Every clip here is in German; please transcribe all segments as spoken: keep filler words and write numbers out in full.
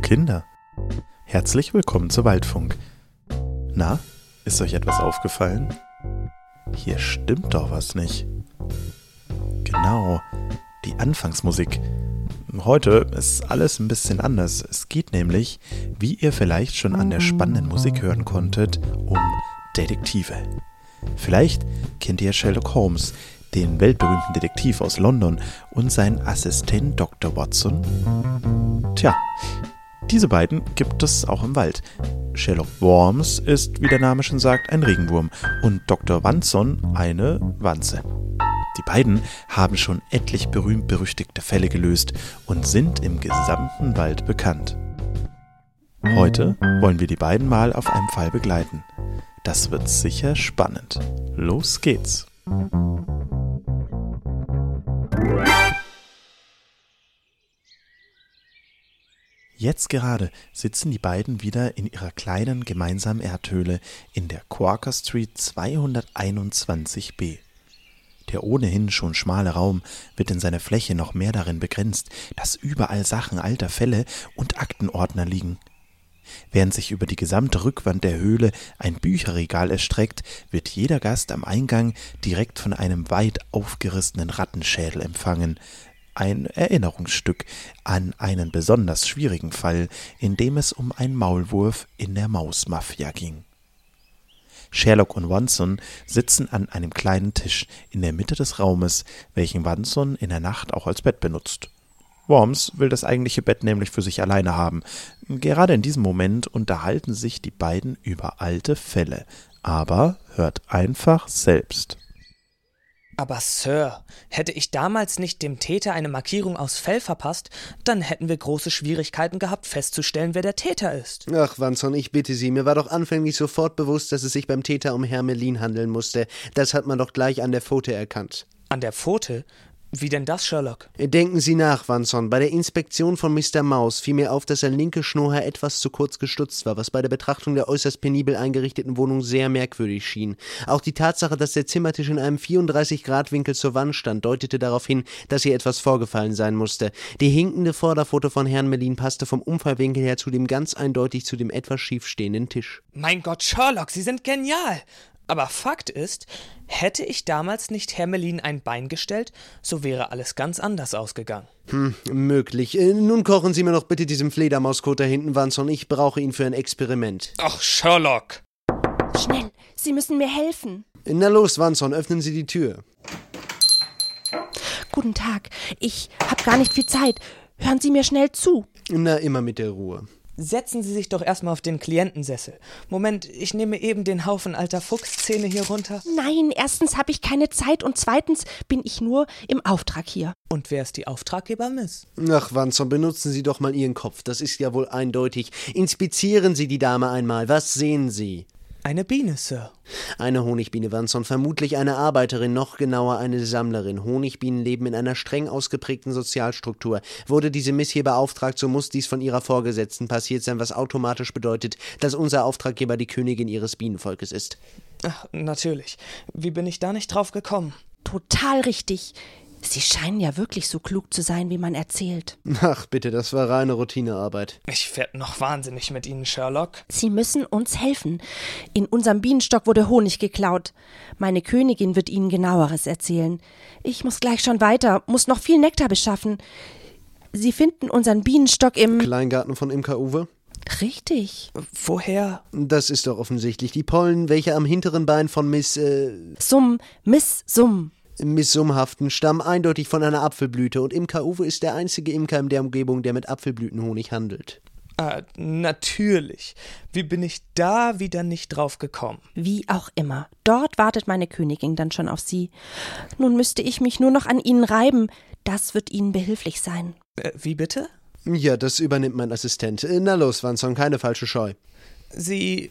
Kinder, herzlich willkommen zu Waldfunk. Na, ist euch etwas aufgefallen? Hier stimmt doch was nicht. Genau, die Anfangsmusik. Heute ist alles ein bisschen anders. Es geht nämlich, wie ihr vielleicht schon an der spannenden Musik hören konntet, um Detektive. Vielleicht kennt ihr Sherlock Holmes, den weltberühmten Detektiv aus London, und seinen Assistent Doktor Watson. Tja, diese beiden gibt es auch im Wald. Sherlock Holmes ist, wie der Name schon sagt, ein Regenwurm und Doktor Watson eine Wanze. Die beiden haben schon etlich berühmt-berüchtigte Fälle gelöst und sind im gesamten Wald bekannt. Heute wollen wir die beiden mal auf einem Fall begleiten. Das wird sicher spannend. Los geht's! Jetzt gerade sitzen die beiden wieder in ihrer kleinen gemeinsamen Erdhöhle in der Quaker Street zweihunderteinundzwanzig b. Der ohnehin schon schmale Raum wird in seiner Fläche noch mehr darin begrenzt, dass überall Sachen alter Fälle und Aktenordner liegen. Während sich über die gesamte Rückwand der Höhle ein Bücherregal erstreckt, wird jeder Gast am Eingang direkt von einem weit aufgerissenen Rattenschädel empfangen. Ein Erinnerungsstück an einen besonders schwierigen Fall, in dem es um einen Maulwurf in der Mausmafia ging. Sherlock und Watson sitzen an einem kleinen Tisch in der Mitte des Raumes, welchen Watson in der Nacht auch als Bett benutzt. Holmes will das eigentliche Bett nämlich für sich alleine haben. Gerade in diesem Moment unterhalten sich die beiden über alte Fälle. Aber hört einfach selbst. Aber Sir, hätte ich damals nicht dem Täter eine Markierung aus Fell verpasst, dann hätten wir große Schwierigkeiten gehabt, festzustellen, wer der Täter ist. Ach, Watson, ich bitte Sie, mir war doch anfänglich sofort bewusst, dass es sich beim Täter um Hermelin handeln musste. Das hat man doch gleich an der Pfote erkannt. An der Pfote? Wie denn das, Sherlock? Denken Sie nach, Watson. Bei der Inspektion von Mister Maus fiel mir auf, dass sein linke Schnurrhaar etwas zu kurz gestutzt war, was bei der Betrachtung der äußerst penibel eingerichteten Wohnung sehr merkwürdig schien. Auch die Tatsache, dass der Zimmertisch in einem vierunddreißig Grad Winkel zur Wand stand, deutete darauf hin, dass hier etwas vorgefallen sein musste. Die hinkende Vorderpfote von Herrn Melin passte vom Unfallwinkel her zudem ganz eindeutig zu dem etwas schief stehenden Tisch. Mein Gott, Sherlock, Sie sind genial! Aber Fakt ist, hätte ich damals nicht Hermelin ein Bein gestellt, so wäre alles ganz anders ausgegangen. Hm, möglich. Äh, nun kochen Sie mir doch bitte diesen Fledermauskot da hinten, Watson. Ich brauche ihn für ein Experiment. Ach, Sherlock! Schnell, Sie müssen mir helfen. Na los, Watson, öffnen Sie die Tür. Guten Tag, ich habe gar nicht viel Zeit. Hören Sie mir schnell zu. Na, immer mit der Ruhe. Setzen Sie sich doch erstmal auf den Klientensessel. Moment, ich nehme eben den Haufen alter Fuchszähne hier runter. Nein, erstens habe ich keine Zeit und zweitens bin ich nur im Auftrag hier. Und wer ist die Auftraggeber, Miss? Ach, Watson, benutzen Sie doch mal Ihren Kopf. Das ist ja wohl eindeutig. Inspizieren Sie die Dame einmal. Was sehen Sie? Eine Biene, Sir. Eine Honigbiene, Watson, vermutlich eine Arbeiterin, noch genauer eine Sammlerin. Honigbienen leben in einer streng ausgeprägten Sozialstruktur. Wurde diese Miss hier beauftragt, so muss dies von ihrer Vorgesetzten passiert sein, was automatisch bedeutet, dass unser Auftraggeber die Königin ihres Bienenvolkes ist. Ach, natürlich. Wie bin ich da nicht drauf gekommen? Total richtig. Sie scheinen ja wirklich so klug zu sein, wie man erzählt. Ach bitte, das war reine Routinearbeit. Ich werde noch wahnsinnig mit Ihnen, Sherlock. Sie müssen uns helfen. In unserem Bienenstock wurde Honig geklaut. Meine Königin wird Ihnen Genaueres erzählen. Ich muss gleich schon weiter, muss noch viel Nektar beschaffen. Sie finden unseren Bienenstock im Kleingarten von Imker Uwe? Richtig. Woher? Das ist doch offensichtlich. Die Pollen, welche am hinteren Bein von Miss, äh... Summ, Miss Summ. Miss Summ haften, stammen eindeutig von einer Apfelblüte und Imker Uwe ist der einzige Imker in der Umgebung, der mit Apfelblütenhonig handelt. Ah, natürlich. Wie bin ich da wieder nicht drauf gekommen? Wie auch immer. Dort wartet meine Königin dann schon auf Sie. Nun müsste ich mich nur noch an Ihnen reiben. Das wird Ihnen behilflich sein. Äh, wie bitte? Ja, das übernimmt mein Assistent. Na los, Watson, keine falsche Scheu. Sie...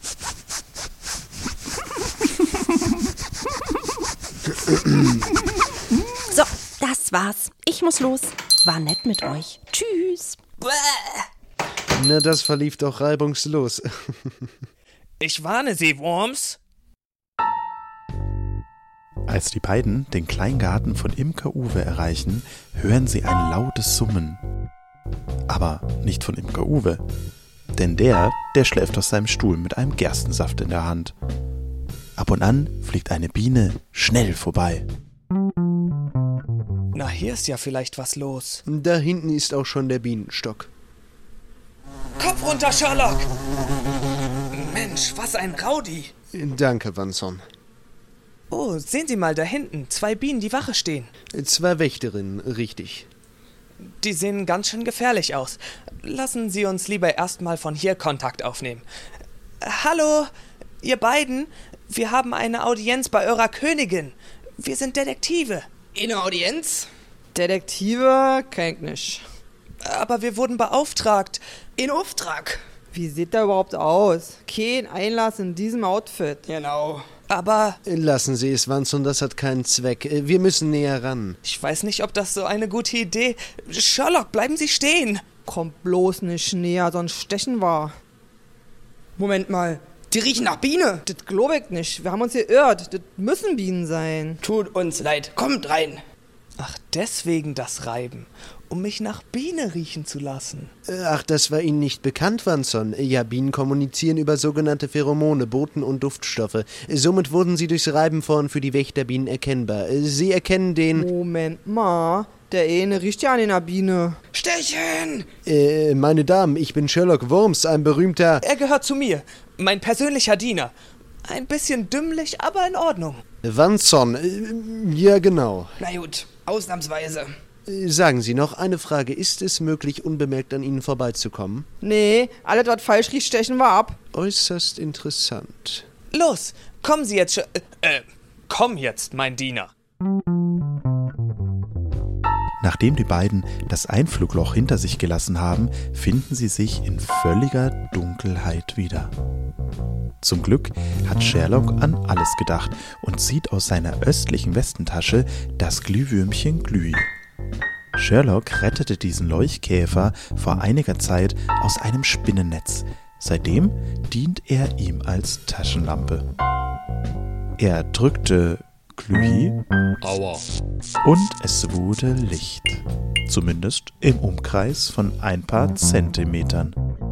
So, das war's. Ich muss los. War nett mit euch. Tschüss. Na, das verlief doch reibungslos. Ich warne Sie, Worms. Als die beiden den Kleingarten von Imker Uwe erreichen, hören sie ein lautes Summen. Aber nicht von Imker Uwe. Denn der, der schläft auf seinem Stuhl mit einem Gerstensaft in der Hand. Ab und an fliegt eine Biene schnell vorbei. Na, hier ist ja vielleicht was los. Da hinten ist auch schon der Bienenstock. Kopf runter, Sherlock! Mensch, was ein Rowdy! Danke, Vanson. Oh, sehen Sie mal da hinten, zwei Bienen, die Wache stehen. Zwei Wächterinnen, richtig. Die sehen ganz schön gefährlich aus. Lassen Sie uns lieber erstmal von hier Kontakt aufnehmen. Hallo, ihr beiden, wir haben eine Audienz bei eurer Königin. Wir sind Detektive. Eine Audienz? Detektive kennt nicht. Aber wir wurden beauftragt. In Auftrag? Wie sieht der überhaupt aus? Kein Einlass in diesem Outfit. Genau. Aber Lassen Sie es, Vanson, das hat keinen Zweck. Wir müssen näher ran. ich weiß nicht, ob das so eine gute Idee... Sherlock, bleiben Sie stehen! Kommt bloß nicht näher, sonst stechen wir. Moment mal, die riechen nach Biene. Das glaub ich nicht. Wir haben uns geirrt. Das müssen Bienen sein. Tut uns leid, kommt rein. Ach, deswegen das Reiben. Um mich nach Biene riechen zu lassen. Ach, das war Ihnen nicht bekannt, Vanson. Ja, Bienen kommunizieren über sogenannte Pheromone, Boten und Duftstoffe. Somit wurden sie durchs Reiben vorn für die Wächterbienen erkennbar. Sie erkennen den... Moment mal. Der eine riecht ja an einer Biene. Stechen! Äh, meine Damen, ich bin Sherlock Holmes, ein berühmter... Er gehört zu mir. Mein persönlicher Diener. Ein bisschen dümmlich, aber in Ordnung. Vanson, äh, ja genau. Na gut, ausnahmsweise. Äh, Sagen Sie noch eine Frage. Ist es möglich, unbemerkt an Ihnen vorbeizukommen? Nee, alles, was falsch riecht, stechen wir ab. Äußerst interessant. Los, kommen Sie jetzt schon... Äh, komm jetzt, mein Diener. Nachdem die beiden das Einflugloch hinter sich gelassen haben, finden sie sich in völliger Dunkelheit wieder. Zum Glück hat Sherlock an alles gedacht und zieht aus seiner östlichen Westentasche das Glühwürmchen Glühi. Sherlock rettete diesen Leuchtkäfer vor einiger Zeit aus einem Spinnennetz. Seitdem dient er ihm als Taschenlampe. Er drückte Glühi Aua. und es wurde Licht. Zumindest im Umkreis von ein paar Zentimetern.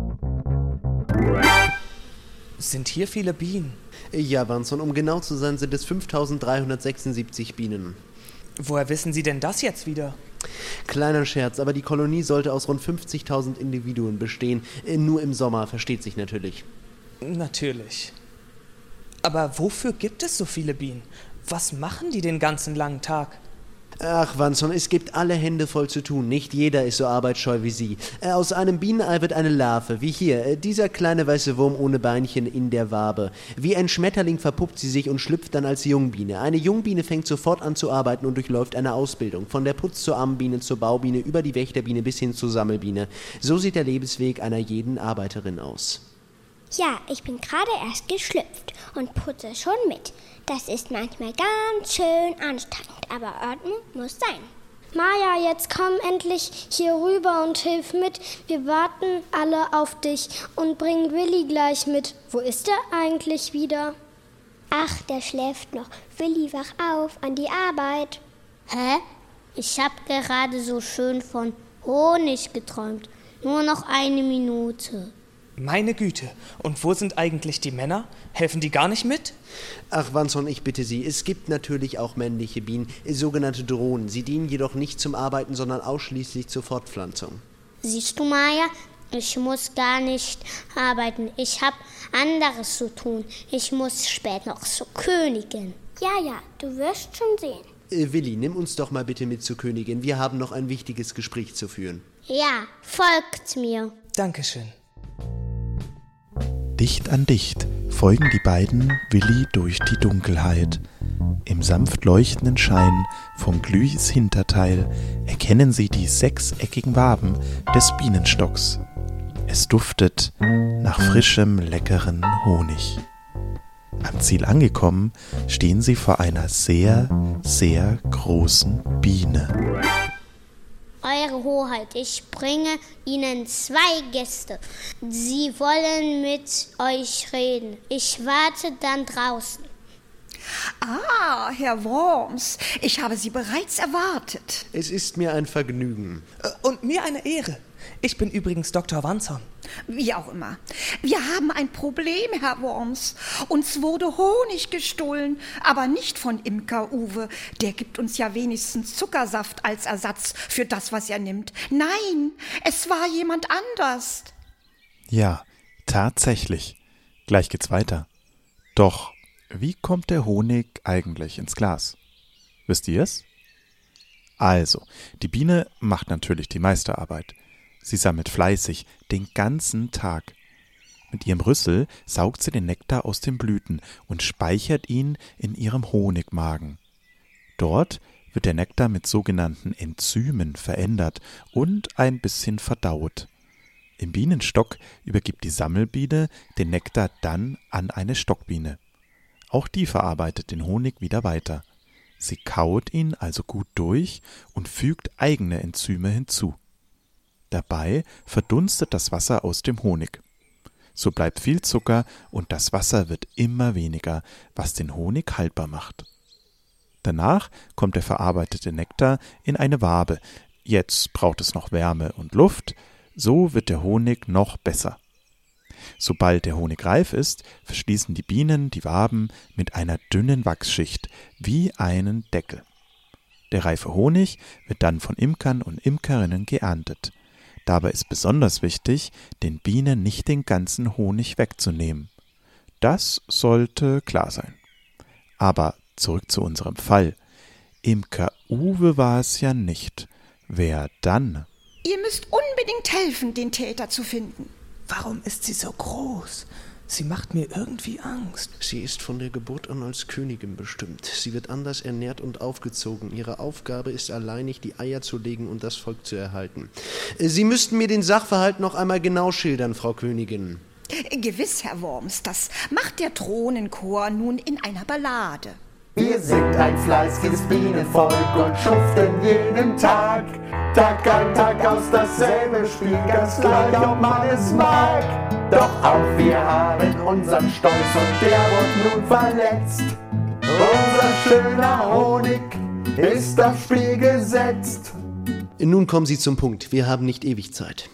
Sind hier viele Bienen? Ja, Vanson, um genau zu sein, sind es fünftausenddreihundertsechsundsiebzig Bienen. Woher wissen Sie denn das jetzt wieder? Kleiner Scherz, aber die Kolonie sollte aus rund fünfzigtausend Individuen bestehen. Äh, Nur im Sommer, versteht sich natürlich. Natürlich. Aber wofür gibt es so viele Bienen? Was machen die den ganzen langen Tag? Ach, Vanson, es gibt alle Hände voll zu tun. Nicht jeder ist so arbeitsscheu wie Sie. Äh, Aus einem Bienenei wird eine Larve, wie hier, äh, dieser kleine weiße Wurm ohne Beinchen in der Wabe. Wie ein Schmetterling verpuppt sie sich und schlüpft dann als Jungbiene. Eine Jungbiene fängt sofort an zu arbeiten und durchläuft eine Ausbildung. Von der Putz- zur Armbiene zur Baubiene über die Wächterbiene bis hin zur Sammelbiene. So sieht der Lebensweg einer jeden Arbeiterin aus. Ja, ich bin gerade erst geschlüpft und putze schon mit. Das ist manchmal ganz schön anstrengend, aber Ordnung muss sein. Maja, jetzt komm endlich hier rüber und hilf mit. Wir warten alle auf dich und bringen Willi gleich mit. Wo ist er eigentlich wieder? Ach, der schläft noch. Willi, wach auf, an die Arbeit. Hä? Ich hab gerade so schön von Honig geträumt. Nur noch eine Minute. Meine Güte, und wo sind eigentlich die Männer? Helfen die gar nicht mit? Ach, Vanson, ich bitte Sie, es gibt natürlich auch männliche Bienen, sogenannte Drohnen. Sie dienen jedoch nicht zum Arbeiten, sondern ausschließlich zur Fortpflanzung. Siehst du, Maja? Ich muss gar nicht arbeiten. Ich hab anderes zu tun. Ich muss später noch zur Königin. Ja, ja, du wirst schon sehen. Äh, Willi, nimm uns doch mal bitte mit zur Königin. Wir haben noch ein wichtiges Gespräch zu führen. Ja, folgt mir. Dankeschön. Dicht an dicht folgen die beiden Willi durch die Dunkelheit. Im sanft leuchtenden Schein von Glühis Hinterteil erkennen sie die sechseckigen Waben des Bienenstocks. Es duftet nach frischem, leckeren Honig. Am Ziel angekommen, stehen sie vor einer sehr, sehr großen Biene. Eure Hoheit, ich bringe Ihnen zwei Gäste. Sie wollen mit euch reden. Ich warte dann draußen. Ah, Herr Worms, ich habe Sie bereits erwartet. Es ist mir ein Vergnügen. Und mir eine Ehre. Ich bin übrigens Doktor Wanson. Wie auch immer. Wir haben ein Problem, Herr Worms. Uns wurde Honig gestohlen, aber nicht von Imker Uwe. Der gibt uns ja wenigstens Zuckersaft als Ersatz für das, was er nimmt. Nein, es war jemand anders. Ja, tatsächlich. Gleich geht's weiter. Doch, wie kommt der Honig eigentlich ins Glas? Wisst ihr es? Also, die Biene macht natürlich die Meisterarbeit. Sie sammelt fleißig den ganzen Tag. Mit ihrem Rüssel saugt sie den Nektar aus den Blüten und speichert ihn in ihrem Honigmagen. Dort wird der Nektar mit sogenannten Enzymen verändert und ein bisschen verdaut. Im Bienenstock übergibt die Sammelbiene den Nektar dann an eine Stockbiene. Auch die verarbeitet den Honig wieder weiter. Sie kaut ihn also gut durch und fügt eigene Enzyme hinzu. Dabei verdunstet das Wasser aus dem Honig. So bleibt viel Zucker und das Wasser wird immer weniger, was den Honig haltbar macht. Danach kommt der verarbeitete Nektar in eine Wabe. Jetzt braucht es noch Wärme und Luft, so wird der Honig noch besser. Sobald der Honig reif ist, verschließen die Bienen die Waben mit einer dünnen Wachsschicht wie einen Deckel. Der reife Honig wird dann von Imkern und Imkerinnen geerntet. Dabei ist besonders wichtig, den Bienen nicht den ganzen Honig wegzunehmen. Das sollte klar sein. Aber zurück zu unserem Fall. Imker Uwe war es ja nicht. Wer dann? Ihr müsst unbedingt helfen, den Täter zu finden. Warum ist sie so groß? Sie macht mir irgendwie Angst. Sie ist von der Geburt an als Königin bestimmt. Sie wird anders ernährt und aufgezogen. Ihre Aufgabe ist alleinig, die Eier zu legen und das Volk zu erhalten. Sie müssten mir den Sachverhalt noch einmal genau schildern, Frau Königin. Gewiss, Herr Worms, das macht der Thronenchor nun in einer Ballade. Wir sind ein fleißiges Bienenvolk und schuften jeden Tag. Tag ein, Tag aus, dasselbe Spiel, ganz gleich, ob man es mag. Doch auch wir haben unseren Stolz und der wird nun verletzt. Unser schöner Honig ist aufs Spiel gesetzt. Nun kommen Sie zum Punkt, wir haben nicht ewig Zeit.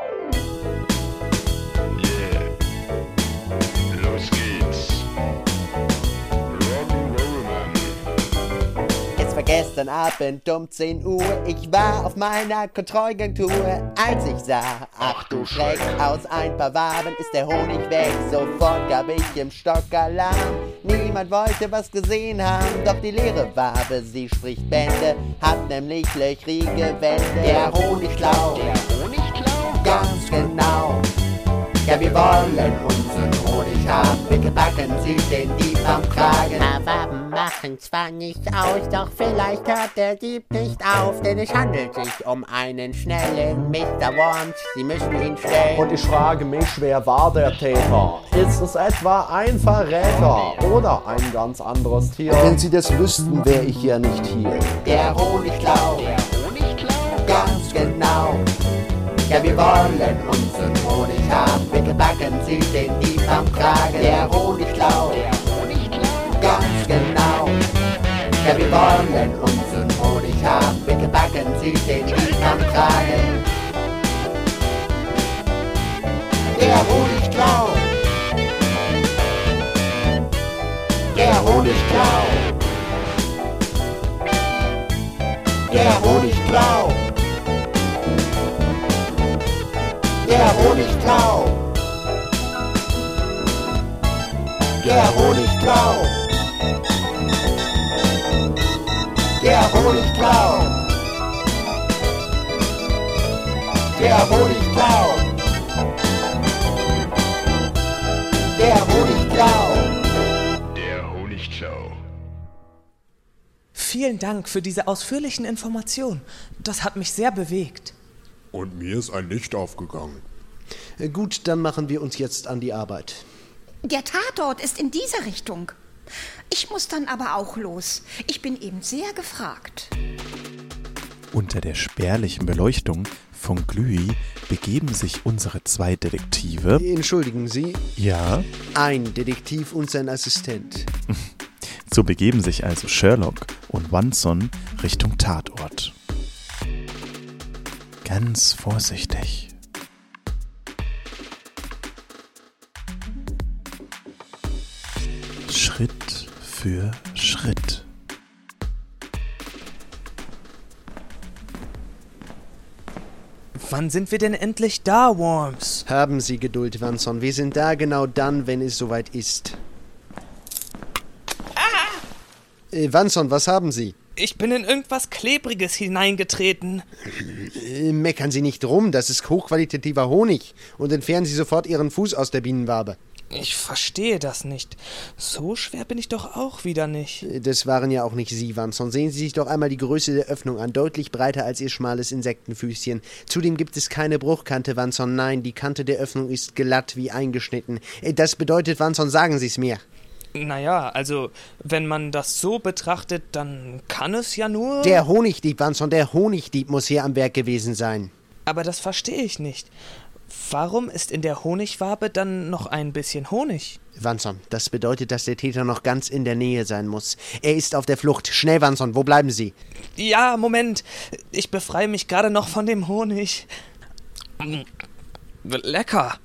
Gestern Abend um zehn Uhr, ich war auf meiner Kontrollgangtour, als ich sah, ach du Schreck, aus ein paar Waben ist der Honig weg. Sofort gab ich im Stock Alarm, niemand wollte was gesehen haben, doch die leere Wabe, sie spricht Bände, hat nämlich löchrige Wände. Der Honigklau, der Honigklau, ganz genau. Ja, wir wollen unseren Honig haben, bitte packen Sie den Dieb am Kragen. Paar Waben machen zwar nicht aus, doch vielleicht hört der Dieb nicht auf, denn es handelt sich um einen schnellen Mister Worms, Sie müssen ihn stellen. Und ich frage mich, wer war der Täter? Ist es etwa ein Verräter oder ein ganz anderes Tier? Wenn Sie das wüssten, wäre ich ja nicht hier. Der Honigklau, der Honigklau, ganz genau. Ja, wir wollen unseren Honig haben, bitte packen Sie den Dieb am Kragen. Der Honigklau, der Honigklau, ganz genau. Ja, wir wollen unseren Honig haben, bitte packen Sie den Dieb am Kragen. Der Honigklau, der Honigklau, der Honigklau. Der Honigklau, der Honigklau, der Honigklau, der Honigklau, der Honigklau, der Honigklau. Vielen Dank für diese ausführlichen Informationen. Das hat mich sehr bewegt. Und mir ist ein Licht aufgegangen. Gut, dann machen wir uns jetzt an die Arbeit. Der Tatort ist in diese Richtung. Ich muss dann aber auch los. Ich bin eben sehr gefragt. Unter der spärlichen Beleuchtung von Glühi begeben sich unsere zwei Detektive. Entschuldigen Sie? Ja? Ein Detektiv und sein Assistent. So begeben sich also Sherlock und Wanson Richtung Tatort. ganz vorsichtig. Schritt für Schritt. Wann sind wir denn endlich da, Worms? Haben Sie Geduld, Vanson. Wir sind da genau dann, wenn es soweit ist. Ah! Äh, Vanson, was haben Sie? Ich bin in irgendwas Klebriges hineingetreten. Äh, meckern Sie nicht rum, das ist hochqualitativer Honig. Und entfernen Sie sofort Ihren Fuß aus der Bienenwabe. Ich verstehe das nicht. So schwer bin ich doch auch wieder nicht. Das waren ja auch nicht Sie, Vanson. Sehen Sie sich doch einmal die Größe der Öffnung an. Deutlich breiter als Ihr schmales Insektenfüßchen. Zudem gibt es keine Bruchkante, Vanson. Nein, die Kante der Öffnung ist glatt wie eingeschnitten. Das bedeutet, Vanson, sagen Sie es mir. Naja, also, wenn man das so betrachtet, dann kann es ja nur... Der Honigdieb, Vanson, der Honigdieb muss hier am Werk gewesen sein. Aber das verstehe ich nicht. Warum ist in der Honigwabe dann noch ein bisschen Honig? Vanson, das bedeutet, dass der Täter noch ganz in der Nähe sein muss. Er ist auf der Flucht. Schnell, Vanson, wo bleiben Sie? Ja, Moment. Ich befreie mich gerade noch von dem Honig. Lecker.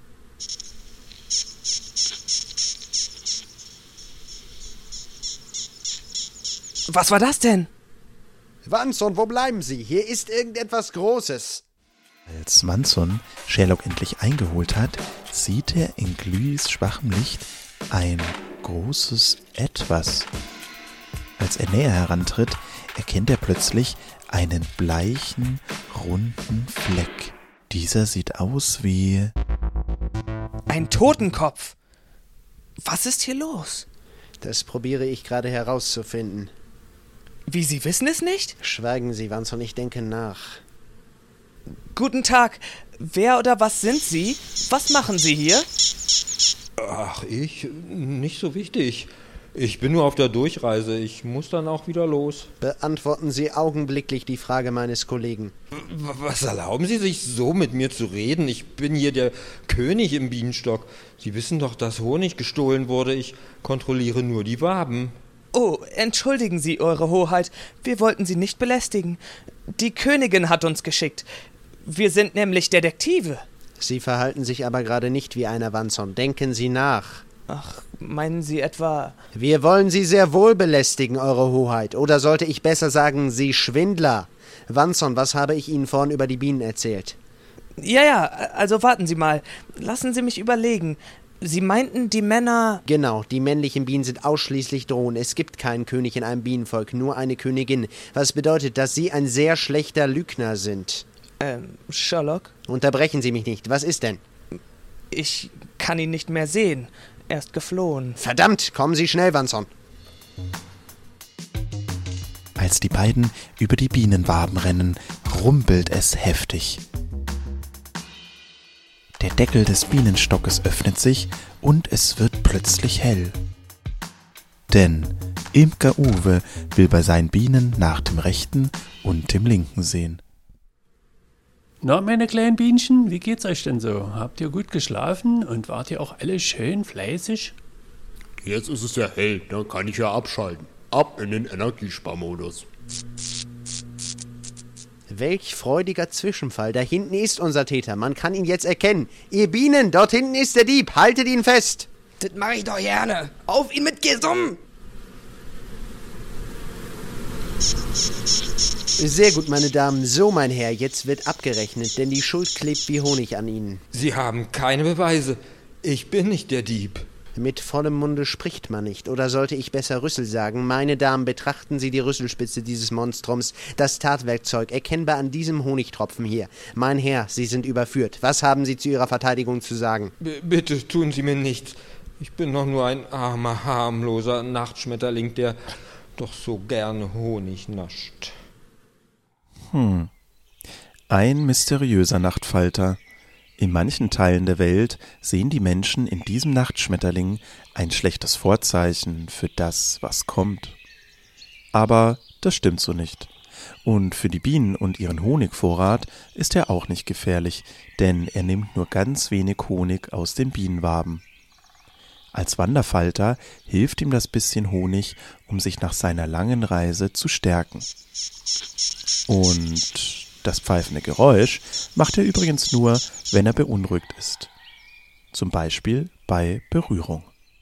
Was war das denn? Vanson, wo bleiben Sie? Hier ist irgendetwas Großes. Als Vanson Sherlock endlich eingeholt hat, sieht er in Glühs schwachem Licht ein großes Etwas. Als er näher herantritt, erkennt er plötzlich einen bleichen, runden Fleck. Dieser sieht aus wie... ein Totenkopf. Was ist hier los? Das probiere ich gerade herauszufinden. Wie, Sie wissen es nicht? Schweigen Sie, Vanson, ich denke nach. Guten Tag. Wer oder was sind Sie? Was machen Sie hier? Ach, ich? Nicht so wichtig. Ich bin nur auf der Durchreise. Ich muss dann auch wieder los. Beantworten Sie augenblicklich die Frage meines Kollegen. Was erlauben Sie sich, so mit mir zu reden? Ich bin hier der König im Bienenstock. Sie wissen doch, dass Honig gestohlen wurde. Ich kontrolliere nur die Waben. Oh, entschuldigen Sie, Eure Hoheit. Wir wollten Sie nicht belästigen. Die Königin hat uns geschickt. Wir sind nämlich Detektive. Sie verhalten sich aber gerade nicht wie einer, Vanson. Denken Sie nach. Ach, meinen Sie etwa... Wir wollen Sie sehr wohl belästigen, Eure Hoheit. Oder sollte ich besser sagen, Sie Schwindler. Vanson, was habe ich Ihnen vorhin über die Bienen erzählt? Ja, ja, also warten Sie mal. Lassen Sie mich überlegen. Sie meinten, die Männer... Genau, die männlichen Bienen sind ausschließlich Drohnen. Es gibt keinen König in einem Bienenvolk, nur eine Königin. Was bedeutet, dass Sie ein sehr schlechter Lügner sind. Ähm, Sherlock? Unterbrechen Sie mich nicht. Was ist denn? Ich kann ihn nicht mehr sehen. Er ist geflohen. Verdammt, kommen Sie schnell, Vanson. Als die beiden über die Bienenwaben rennen, rumpelt es heftig. Der Deckel des Bienenstockes öffnet sich und es wird plötzlich hell. Denn Imker Uwe will bei seinen Bienen nach dem rechten und dem linken sehen. Na, meine kleinen Bienchen, wie geht's euch denn so? Habt ihr gut geschlafen und wart ihr auch alle schön fleißig? Jetzt ist es ja hell, dann kann ich ja abschalten. Ab in den Energiesparmodus. Welch freudiger Zwischenfall. Da hinten ist unser Täter. Man kann ihn jetzt erkennen. Ihr Bienen, dort hinten ist der Dieb. Haltet ihn fest. Das mache ich doch gerne. Auf ihn mit Gesumm! Sehr gut, meine Damen. So, mein Herr, jetzt wird abgerechnet, denn die Schuld klebt wie Honig an Ihnen. Sie haben keine Beweise. Ich bin nicht der Dieb. Mit vollem Munde spricht man nicht. Oder sollte ich besser Rüssel sagen? Meine Damen, betrachten Sie die Rüsselspitze dieses Monstrums. Das Tatwerkzeug, erkennbar an diesem Honigtropfen hier. Mein Herr, Sie sind überführt. Was haben Sie zu Ihrer Verteidigung zu sagen? B- bitte tun Sie mir nichts. Ich bin doch nur ein armer, harmloser Nachtschmetterling, der doch so gerne Honig nascht. Hm. Ein mysteriöser Nachtfalter. In manchen Teilen der Welt sehen die Menschen in diesem Nachtschmetterling ein schlechtes Vorzeichen für das, was kommt. Aber das stimmt so nicht. Und für die Bienen und ihren Honigvorrat ist er auch nicht gefährlich, denn er nimmt nur ganz wenig Honig aus den Bienenwaben. Als Wanderfalter hilft ihm das bisschen Honig, um sich nach seiner langen Reise zu stärken. Und Das pfeifende Geräusch macht er übrigens nur, wenn er beunruhigt ist. Zum Beispiel bei Berührung.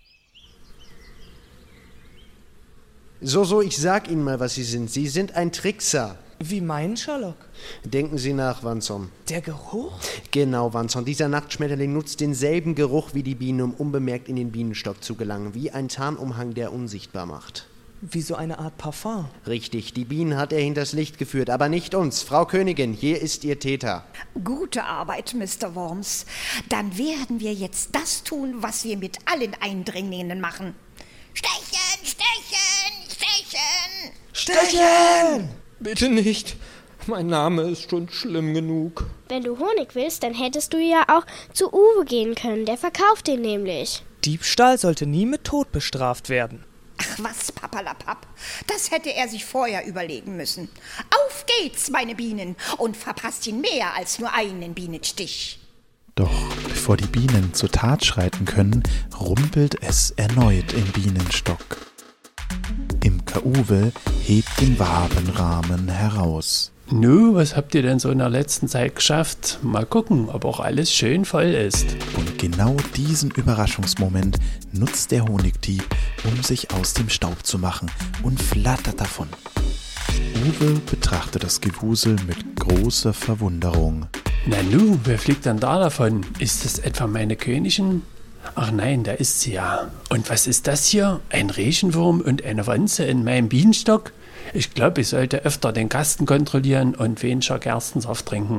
So, so, ich sag Ihnen mal, was Sie sind. Sie sind ein Trickser. Wie meinen, Sherlock? Denken Sie nach, Wanson. Der Geruch? Genau, Wanson. Dieser Nachtschmetterling nutzt denselben Geruch wie die Biene, um unbemerkt in den Bienenstock zu gelangen, wie ein Tarnumhang, der unsichtbar macht. Wie so eine Art Parfum. Richtig, die Bienen hat er hinters Licht geführt, aber nicht uns. Frau Königin, hier ist Ihr Täter. Gute Arbeit, Mister Worms. Dann werden wir jetzt das tun, was wir mit allen Eindringlingen machen. Stechen, stechen, stechen! Stechen! Bitte nicht. Mein Name ist schon schlimm genug. Wenn du Honig willst, dann hättest du ja auch zu Uwe gehen können. Der verkauft den nämlich. Diebstahl sollte nie mit Tod bestraft werden. Ach was, Papperlapapp. Das hätte er sich vorher überlegen müssen. Auf geht's, meine Bienen, und verpasst ihn mehr als nur einen Bienenstich. Doch bevor die Bienen zur Tat schreiten können, rumpelt es erneut im Bienenstock. Imker Uwe hebt den Wabenrahmen heraus. Nu, was habt ihr denn so in der letzten Zeit geschafft? Mal gucken, ob auch alles schön voll ist. Und genau diesen Überraschungsmoment nutzt der Honigdieb, um sich aus dem Staub zu machen und flattert davon. Uwe betrachtet das Gewusel mit großer Verwunderung. Na nu, wer fliegt denn da davon? Ist das etwa meine Königin? Ach nein, da ist sie ja. Und was ist das hier? Ein Regenwurm und eine Wanze in meinem Bienenstock? Ich glaube, ich sollte öfter den Kasten kontrollieren und weniger Gerstensaft trinken.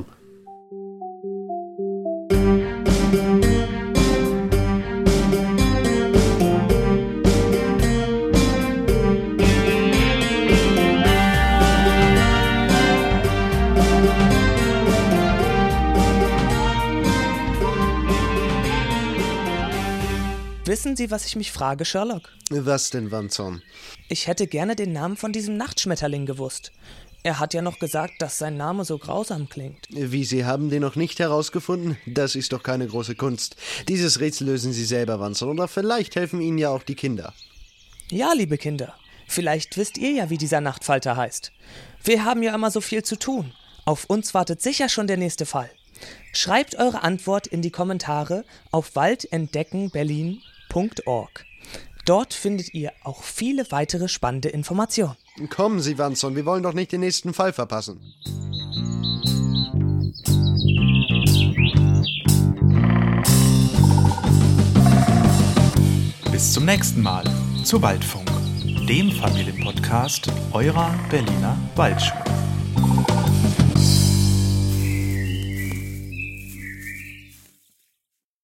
Wissen Sie, was ich mich frage, Sherlock? Was denn, Wanson? Ich hätte gerne den Namen von diesem Nachtschmetterling gewusst. Er hat ja noch gesagt, dass sein Name so grausam klingt. Wie, Sie haben den noch nicht herausgefunden? Das ist doch keine große Kunst. Dieses Rätsel lösen Sie selber, Wanson, oder vielleicht helfen Ihnen ja auch die Kinder. Ja, liebe Kinder, vielleicht wisst ihr ja, wie dieser Nachtfalter heißt. Wir haben ja immer so viel zu tun. Auf uns wartet sicher schon der nächste Fall. Schreibt eure Antwort in die Kommentare auf waldentdeckenberlin punkt org. Dort findet ihr auch viele weitere spannende Informationen. Kommen Sie, Wanson, wir wollen doch nicht den nächsten Fall verpassen. Bis zum nächsten Mal zu Waldfunk, dem Familienpodcast eurer Berliner Waldschule.